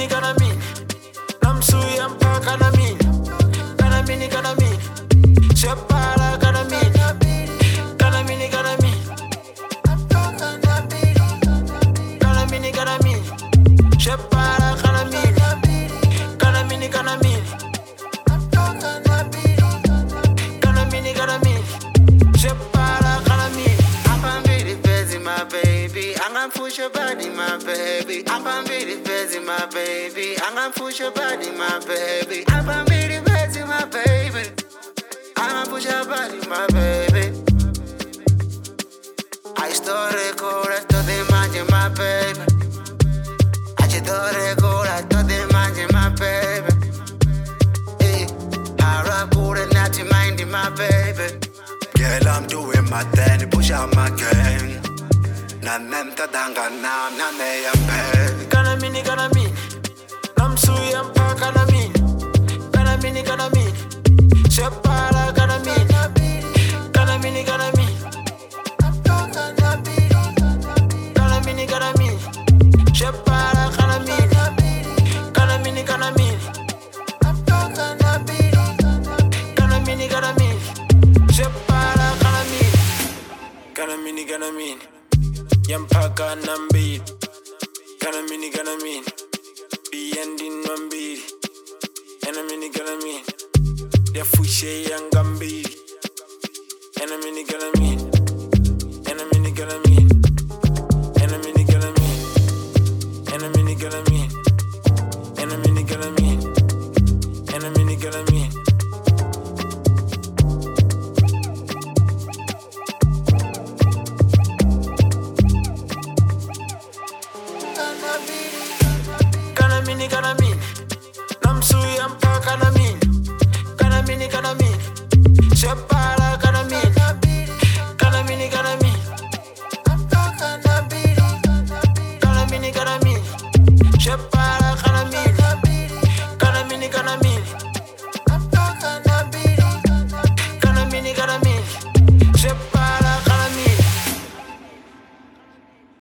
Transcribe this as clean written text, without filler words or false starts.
kana mini. Namsuya mpa kana mini. Kana mini kana mini. Shepala kana mini. Kana mini kana mini. Kana mini kana mini. Shepala kana mini. Kana mini kana mini. Kana mini kana mini. Shepala kana mini. I'm really busy, my baby. I'm gonna push your body, my baby. I'm really busy, my baby. I'm gonna push your body, my baby. I'm really busy, my baby. I'm gonna push your body, my baby. I sto record, sto de mangi, my baby. I ci sto record, sto de mangi, my baby. Hey, I rock good and not mind, my baby. Girl, I'm doing my thing, push out my game. Nanenta danga na me pay. Kana mini kana mini. Namsuya mpa kana mini. Kana mini kana mini. Shepala kana mini. Kana mini kana mini. Kana mini kana mini. Shepala kana mini. Kana mini kana mini. Kana mini kana mini. Shepala kana mini. Kana mini kana mini. Yampaka nambiri. Kana mini kana mini. Biyandin mambiri. Kana mini kana mini. Yafushe yangambiri. Kana mini kana mini.